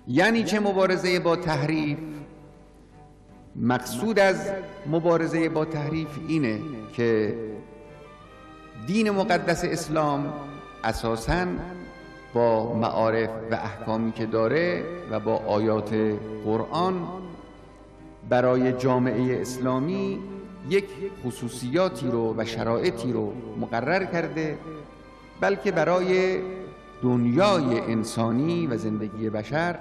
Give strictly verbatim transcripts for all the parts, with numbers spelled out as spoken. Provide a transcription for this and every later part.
یعنی چه مبارزه با تحریف؟ مقصود از مبارزه با تحریف اینه که دین مقدس اسلام اساساً با معارف و احکامی که داره و با آیات قرآن برای جامعه اسلامی یک خصوصیاتی رو و شرایطی رو مقرر کرده، بلکه برای دنیای انسانی و زندگی بشر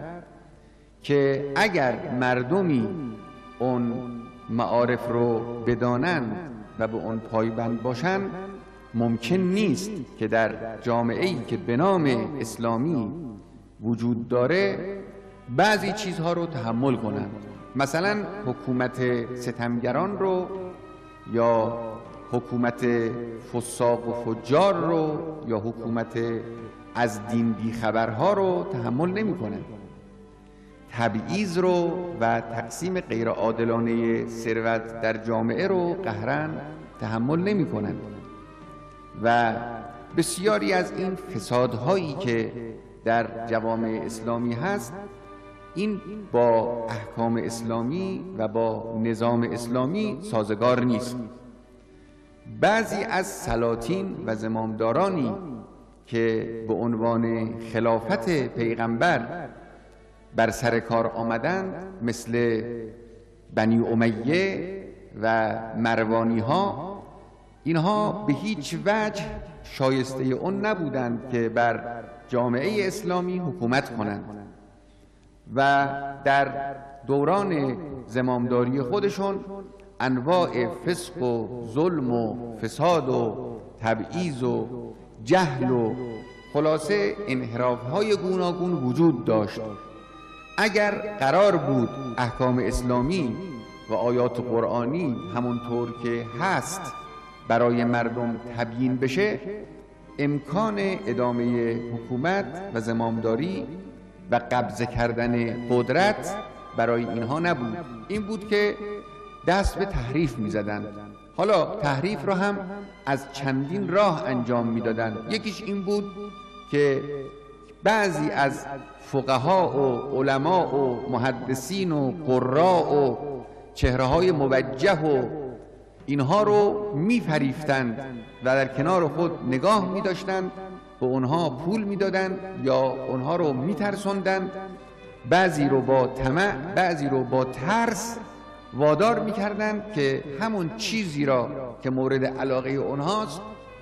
که اگر مردمی اون معارف رو بدانند و به اون پایبند باشند، ممکن نیست که در جامعه‌ای که به نام اسلامی وجود داره بعضی چیزها رو تحمل کنند. مثلا حکومت ستمگران رو یا حکومت فساق و فجار رو یا حکومت از دین بیخبرها رو تحمل نمی کنند. تبعیض رو و تقسیم غیر عادلانه ثروت در جامعه رو قهراً تحمل نمی کنند و بسیاری از این فسادهایی که در جوامع اسلامی هست، این با احکام اسلامی و با نظام اسلامی سازگار نیست. بعضی از سلاطین و زمامدارانی که به عنوان خلافت پیغمبر بر سر کار آمدند، مثل بنی امیه و مروانی ها، اینها به هیچ وجه شایسته اون نبودند که بر جامعه اسلامی حکومت کنند و در دوران زمامداری خودشون انواع فسق و ظلم و فساد و تبعیض و جهل و خلاصه انحراف‌های گوناگون وجود داشت. اگر قرار بود احکام اسلامی و آیات قرآنی همونطور که هست برای مردم تبیین بشه، امکان ادامه حکومت و زمامداری و قبضه کردن قدرت برای اینها نبود. این بود که دست به تحریف می زدن. حالا تحریف را هم از چندین راه انجام می دادن. یکیش این بود که بعضی از فقها و علما و محدثین و قراء و چهره‌های موجه و اینها رو می فریفتند و در کنار خود نگاه می داشتند، به اونها پول می دادند یا اونها رو می ترسوندند، بعضی رو با طمع، بعضی رو با ترس وادار می کردند که همون چیزی را که مورد علاقه اونهاست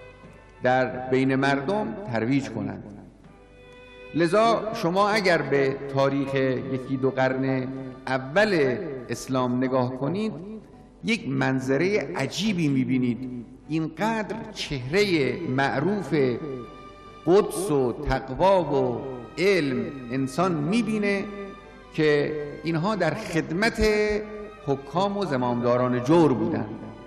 در بین مردم ترویج کنند. لذا شما اگر به تاریخ یکی دو قرن اول اسلام نگاه کنید، یک منظره عجیبی میبینید. اینقدر چهره معروف قدس و تقوا و علم انسان میبینه که اینها در خدمت حکام و زمامداران جور بودند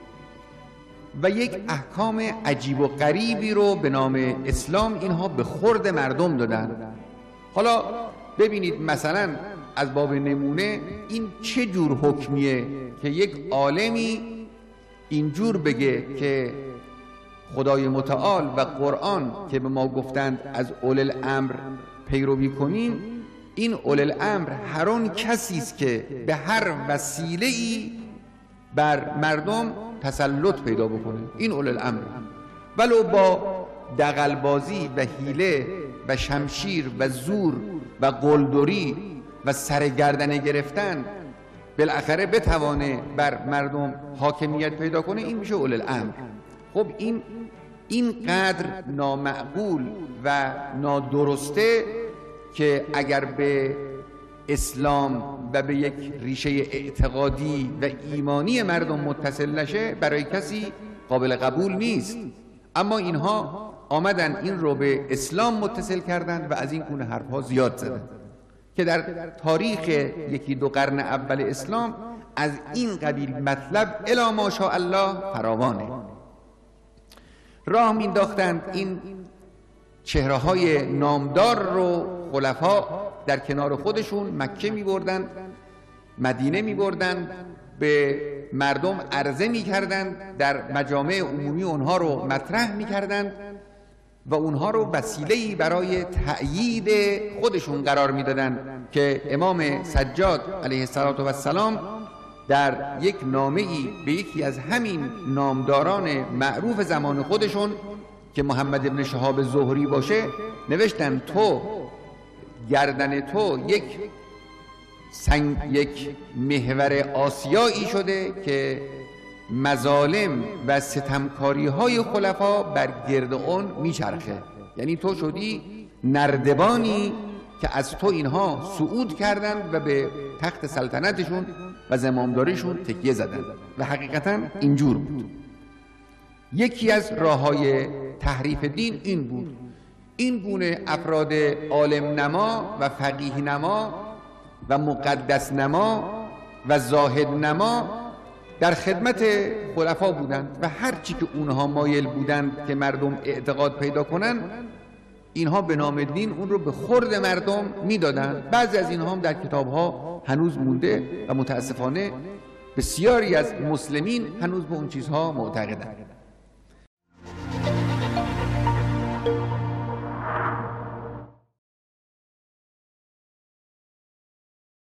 و یک احکام عجیب و غریبی رو به نام اسلام اینها به خورد مردم دادن. حالا ببینید مثلا از باب نمونه این چه جور حکمیه که یک عالمی اینجور بگه که خدای متعال و قرآن که به ما گفتند از اولي الامر پیروی کنیم، این اولي الامر هر آن کسی است که به هر وسیله‌ای بر مردم تسلط پیدا بکنه، این اولي الامر، ولو با دغلبازی و حیله و شمشیر و زور و قلدری و سرگردنه گرفتن بالاخره بتوانه بر مردم حاکمیت پیدا کنه، این میشه اولي الامر. خب این اینقدر نامعقول و نادرسته که اگر به اسلام و به یک ریشه اعتقادی و ایمانی مردم متصل نشه برای کسی قابل قبول نیست. اما اینها آمدن این رو به اسلام متصل کردند و از این گونه حرفها زیاد زدن که در تاریخ یکی دو قرن اول اسلام از این قبیل مطلب الی ماشاء الله فراوانه. راه مینداختند این چهره های نامدار رو خلفا در کنار خودشون مکه می بردند، مدینه می بردند، به مردم عرضه می کردند، در مجامع عمومی اونها رو مطرح می کردند و اونها رو وسیله‌ای برای تأیید خودشون قرار میدادن که امام سجاد علیه السلام در یک نامه‌ای به یکی از همین نامداران معروف زمان خودشون که محمد ابن شهاب زهری باشه نوشتن تو گردن تو یک سنگ یک محور آسیایی شده که مظالم و ستمکاری های خلفا بر گرد اون میچرخه، یعنی تو شدی نردبانی که از تو اینها صعود کردند و به تخت سلطنتشون و زمامداریشون تکیه زدند و حقیقتا اینجور بود. یکی از راه‌های تحریف دین این بود. این گونه افراد عالم نما و فقیه نما و مقدس نما و زاهد نما در خدمت خلفا بودند و هر چی که اونها مایل بودند که مردم اعتقاد پیدا کنند اینها به نام دین اون رو به خورد مردم میدادند. بعضی از اینها هم در کتاب‌ها هنوز مونده و متاسفانه بسیاری از مسلمین هنوز به اون چیزها معتقدند.